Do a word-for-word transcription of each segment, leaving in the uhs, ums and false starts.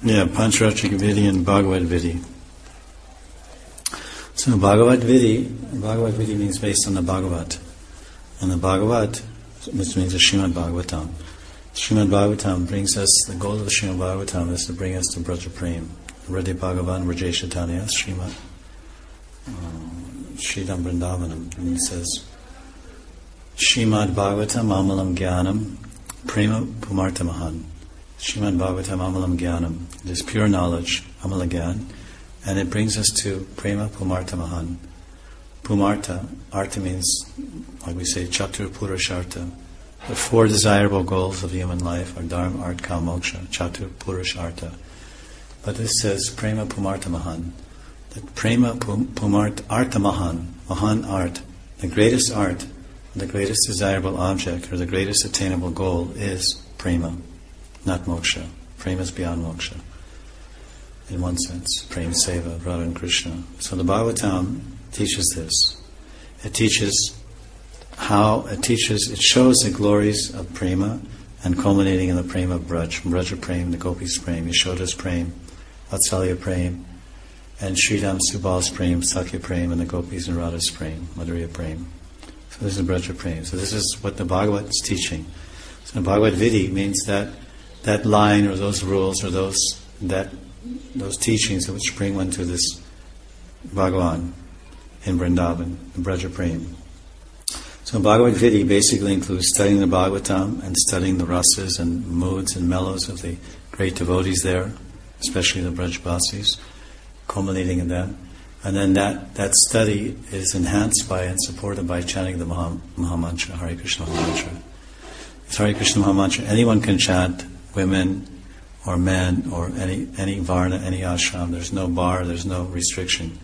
Yeah, Pancharatrika Vidhi and Bhagavad Vidhi. So Bhagavad Vidhi, Bhagavad Vidhi means based on the Bhagavat. And the Bhagavat, which means the Srimad Bhagavatam. Srimad Bhagavatam brings us, the goal of the Srimad Bhagavatam is to bring us to Braja Prem. Radhe Bhagavan Rajesha Tanya Srimad Sridham Vrindavanam. And he says, Srimad Bhagavatam Amalam Jnanam Prema Pumartamahan. Srimad Bhagavatam Amalam Jnanam. It is pure knowledge, Amala Gyan, and it brings us to Prema Pumartamahan. Pumarta, Artha means, like we say, Chatur Purushartha. The four desirable goals of human life are Dharma, Artha, Kama, Moksha, Chatur Purushartha. But this says Prema Pumartha Mahan. That Prema Pumartha Artha Mahan, Mahan Art, the greatest art, the greatest desirable object, or the greatest attainable goal is Prema, not Moksha. Prema is beyond Moksha. In one sense, Prema Seva, Radha and Krishna. So the Bhagavatam teaches this. It teaches how, it teaches, it shows the glories of Prema and culminating in the Prema of Braj, Braja Prem, the Gopis Prem, Yashoda's Prem, Vatsalya Prem, and Sridham Subbal's Prem, Sakya Prem, and the Gopis and Radha's Prem, Madhurya Prem. So this is Braja Prem. So this is what the Bhagavat is teaching. So the Bhagavad Vidhi means that that line or those rules or those that those teachings which bring one to this Bhagavan in Vrindavan, in Braja Prem. So Bhagavad Vidhi basically includes studying the Bhagavatam and studying the rasas and moods and mellows of the great devotees there, especially the Brajbasis, culminating in them. And then that, that study is enhanced by and supported by chanting the Maha, Mahamantra, Hare Krishna Mahamantra. It's Hare Krishna Mahamantra. Anyone can chant, women or men or any, any varna, any ashram. There's no bar, there's no restriction.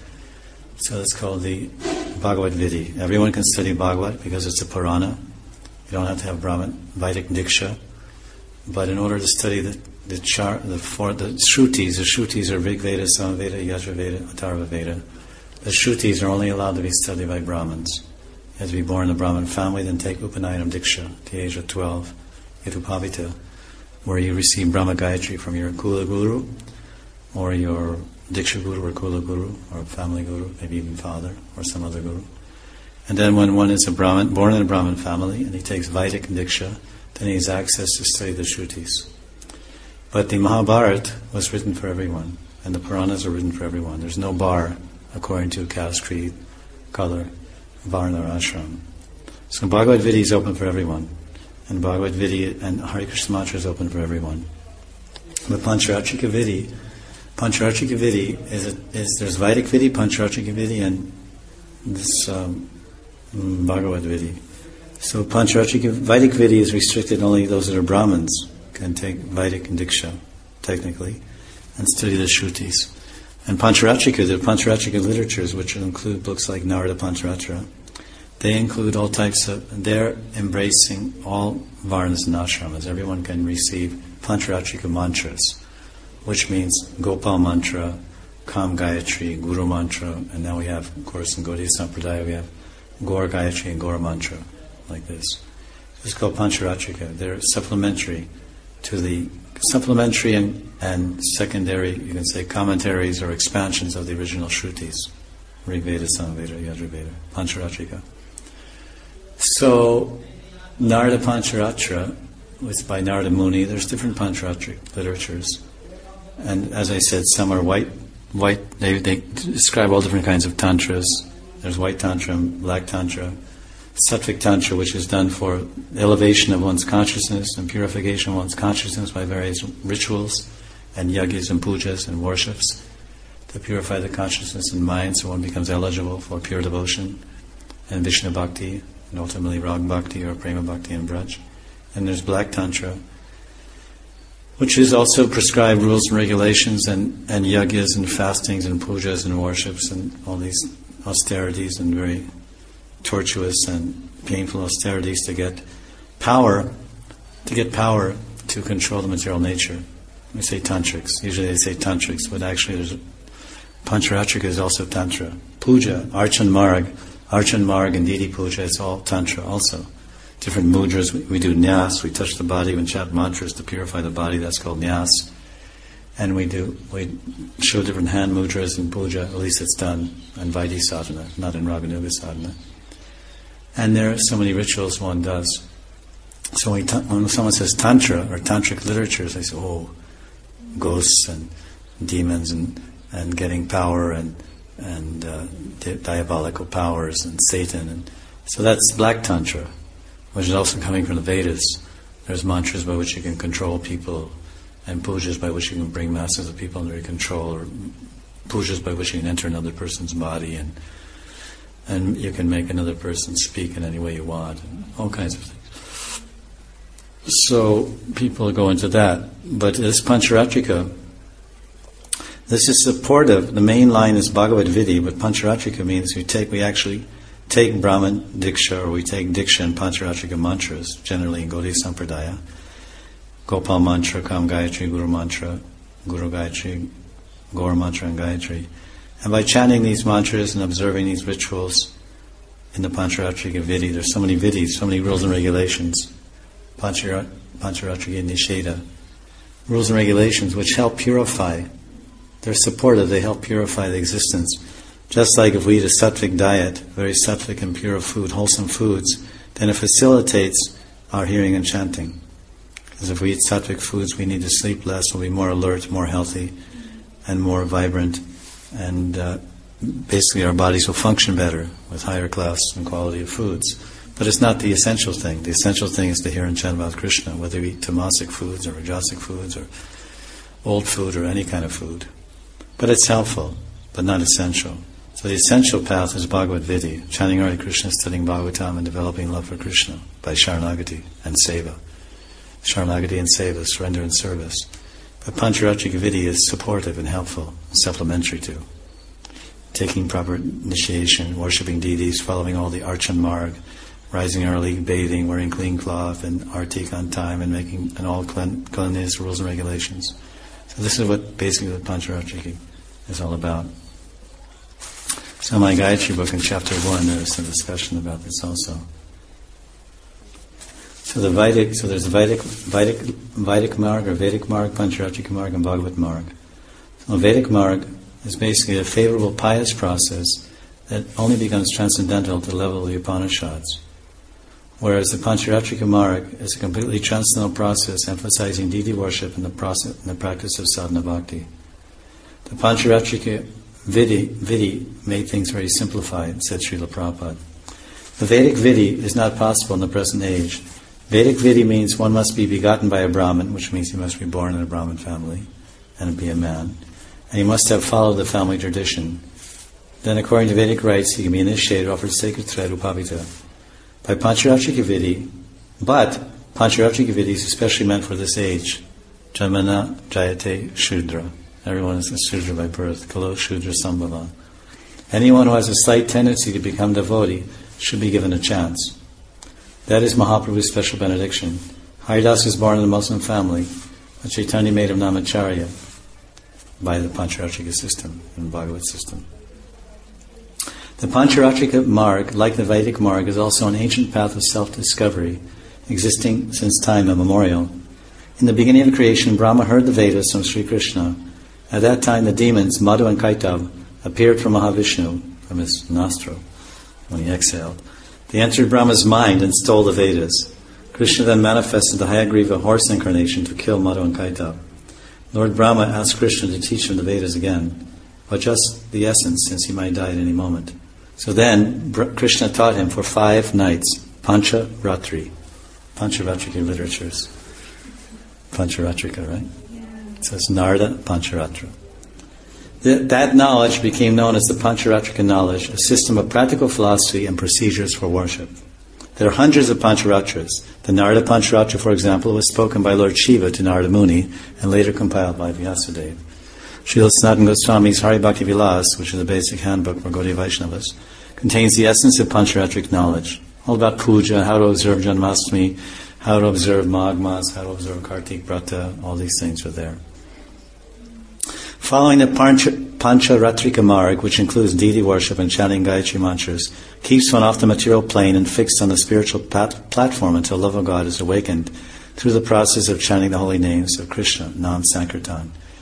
So it's called the Bhagavad Vidhi. Everyone can study Bhagavad because it's a Purana. You don't have to have Brahman, Vedic Diksha. But in order to study the the char, the four, the Shrutis, the Shrutis are Rig Veda, Samaveda, Yajurveda, Atharva Veda. The Shrutis are only allowed to be studied by Brahmins. You have to be born in a Brahmin family, then take Upanayam Diksha at the age of twelve, Yatupavita, where you receive Brahma Gayatri from your Kula Guru, or your Diksha Guru or Kula Guru, or family Guru, maybe even father, or some other Guru. And then when one is a Brahmin, born in a Brahmin family, and he takes Vedic Diksha, then he has access to study the Shrutis. But the Mahabharata was written for everyone, and the Puranas are written for everyone. There's no bar according to caste, creed, color, varna, or ashram. So Bhagavad Vidhi is open for everyone, and Bhagavad Vidhi and Hare Krishna Mantra is open for everyone. But Pancharatrika Vidhi, Pancharatrika Vidhi is, a, is there's Vedic Vidhi, Pancharatrika Vidhi, and this um, Bhagavad Vidhi. So Pancharatrika Vedic Vidhi is restricted only to those that are Brahmins can take Vedic and Diksha, technically, and study the Shrutis. And Pancharatrika, the Pancharatrika literatures, which include books like Narada Pancharatra, they include all types of, they're embracing all varnas and ashramas. Everyone can receive Pancharatrika mantras, which means Gopal mantra, Kam Gayatri, Guru mantra, and now we have, of course, in Gaudiya Sampradaya, we have Gaur Gayatri and Gaur mantra, like this. It's called Pancharatrika. They're supplementary to the supplementary and, and secondary, you can say, commentaries or expansions of the original Shrutis, Rig Veda, Samaveda, Yajurveda, Pancharatrika. So, Narada Pancharatra was by Narada Muni. There's different Pancharatric literatures, and as I said, some are white. White. They they describe all different kinds of tantras. There's white tantra, black tantra. Sattvic Tantra, which is done for elevation of one's consciousness and purification of one's consciousness by various rituals and yajnas and pujas and worships to purify the consciousness and mind so one becomes eligible for pure devotion and Vishnu Bhakti and ultimately Rag Bhakti or Prema Bhakti and Braj. And there's Black Tantra, which is also prescribed rules and regulations and, and yajnas and fastings and pujas and worships and all these austerities and very tortuous and painful austerities to get power, to get power to control the material nature. We say tantrics. Usually they say tantrics, but actually there's a, Pancharatrika is also tantra. Puja, Archan Marg, Archan Marg and Didi Puja, it's all tantra also. Different mudras. We, we do nyas, we touch the body and chant mantras to purify the body, that's called nyas. And we do we show different hand mudras in puja, at least it's done in Vaidhi sadhana, not in Raganuga sadhana. And there are so many rituals one does. So when, ta- when someone says tantra or tantric literatures, they say, oh, ghosts and demons and, and getting power and and uh, di- diabolical powers and Satan. And so that's black tantra, which is also coming from the Vedas. There's mantras by which you can control people, and pujas by which you can bring masses of people under your control, or pujas by which you can enter another person's body, and and you can make another person speak in any way you want, and all kinds of things. So people go into that. But this Pancharatrika, this is supportive. The main line is Bhagavad Vidhi, but Pancharatrika means we take, we actually take Brahman Diksha, or we take Diksha and Pancharatrika mantras, generally in Gaudiya Sampradaya. Gopal Mantra, Kam Gayatri, Guru Mantra, Guru Gayatri, Gaur Mantra and Gayatri. And by chanting these mantras and observing these rituals in the Pancharatrika Vidhi, there's so many vidhis, so many rules and regulations. Panchara, Pancharatrika Nisheda. Rules and regulations which help purify. They're supportive, they help purify the existence. Just like if we eat a sattvic diet, very sattvic and pure food, wholesome foods, then it facilitates our hearing and chanting. Because if we eat sattvic foods, we need to sleep less, we'll be more alert, more healthy, and more vibrant. And uh, basically our bodies will function better with higher class and quality of foods. But it's not the essential thing. The essential thing is to hear and chant about Krishna, whether we eat tamasic foods or rajasic foods or old food or any kind of food. But it's helpful, but not essential. So the essential path is Bhagavad Vidhi, chanting Hare Krishna, studying Bhagavatam, and developing love for Krishna by Sharanagati and Seva. Sharanagati and Seva, surrender and service. But Pancharatrika Vidhi is supportive and helpful, supplementary to. Taking proper initiation, worshipping deities, following all the Archan Marg, rising early, bathing, wearing clean cloth, and artik on time, and making and all clean, cleanliness rules and regulations. So this is what basically the Pancharatrika is all about. So in my Gayatri book in chapter one, there's some discussion about this also. So the Vedic, so there's Vedic, Vedic, Vedic Marg or Vedic Marg, Pancharatrika Marg, and Bhagavad Marg. So Vedic Marg is basically a favorable pious process that only becomes transcendental to the level of the Upanishads. Whereas the Pancharatrika Marg is a completely transcendental process emphasizing deity worship and the, process, and the practice of sadhana bhakti. The Pancharatrika Vidhi, Vidhi made things very simplified, said Srila Prabhupada. The Vedic Vidhi is not possible in the present age. Vedic Vidhi means one must be begotten by a Brahmin, which means he must be born in a Brahmin family and be a man. And he must have followed the family tradition. Then according to Vedic rites, he can be initiated, offered sacred thread, upavita. By Pancharatrika Vidhi, but Pancharatrika Vidhi is especially meant for this age. Jamana Jayate Shudra. Everyone is a Shudra by birth. Kalo Shudra Sambhava. Anyone who has a slight tendency to become devotee should be given a chance. That is Mahaprabhu's special benediction. Haridas was born in a Muslim family, but Chaitanya made him Namacharya by the Pancharatrika system, and Bhagavad system. The Pancharatrika Marg, like the Vedic Marg, is also an ancient path of self-discovery, existing since time immemorial. In the beginning of creation, Brahma heard the Vedas from Sri Krishna. At that time, the demons, Madhu and Kaitav, appeared from Mahavishnu, from his nostril, when he exhaled. They entered Brahma's mind and stole the Vedas. Krishna then manifested the Hayagriva horse incarnation to kill Madhu and Kaitav. Lord Brahma asked Krishna to teach him the Vedas again, but just the essence, since he might die at any moment. So then, Krishna taught him for five nights, Pancha Ratri, Pancharatrika literatures. Pancharatrika, right? It says Narada Pancharatra. Th- that knowledge became known as the Pancharatrika knowledge, a system of practical philosophy and procedures for worship. There are hundreds of Pancharatras. The Narada Pancharatra, for example, was spoken by Lord Shiva to Narada Muni and later compiled by Vyasadeva. Srila Sanatana Goswami's Hari Bhakti Vilas, which is a basic handbook for Gaudiya Vaishnavas, contains the essence of Pancharatric knowledge. All about puja, how to observe Janmashtami, how to observe Magmas, how to observe Kartik Brata, all these things are there. Following the Pancha, Pancharatrika Marg, which includes deity worship and chanting Gayatri mantras, keeps one off the material plane and fixed on the spiritual pat- platform until love of God is awakened through the process of chanting the holy names of Krishna, Nam Sankirtan.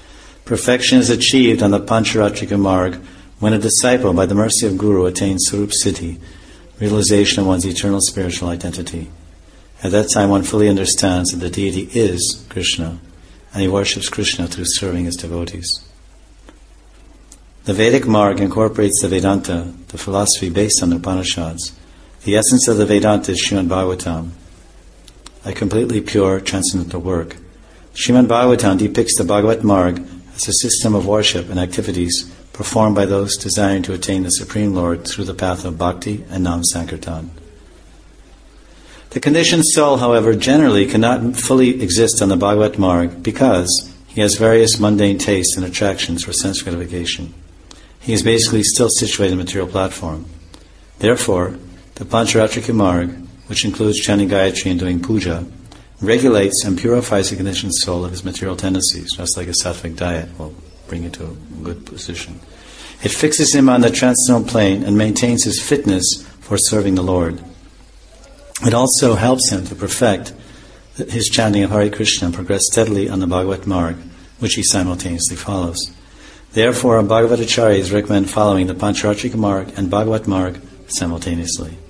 Perfection is achieved on the Pancharatrika Marg when a disciple, by the mercy of Guru, attains Sarup Siddhi, realization of one's eternal spiritual identity. At that time, one fully understands that the deity is Krishna, and he worships Krishna through serving his devotees. The Vedic Marg incorporates the Vedanta, the philosophy based on the Upanishads. The essence of the Vedanta is Srimad Bhagavatam, a completely pure, transcendental work. Srimad Bhagavatam depicts the Bhagavat Marg as a system of worship and activities performed by those desiring to attain the Supreme Lord through the path of Bhakti and Nam Sankirtan. The conditioned soul, however, generally cannot fully exist on the Bhagavat Marg because he has various mundane tastes and attractions for sense gratification. He is basically still situated in the material platform. Therefore, the Pancharatrika Marg, which includes chanting Gayatri and doing puja, regulates and purifies the conditioned soul of his material tendencies, just like a sattvic diet will bring you to a good position. It fixes him on the transcendental plane and maintains his fitness for serving the Lord. It also helps him to perfect his chanting of Hare Krishna and progress steadily on the Bhagavat Marg, which he simultaneously follows. Therefore, Bhagavatacharyas recommend following the Pancharatrika Marg and Bhagavat Marg simultaneously.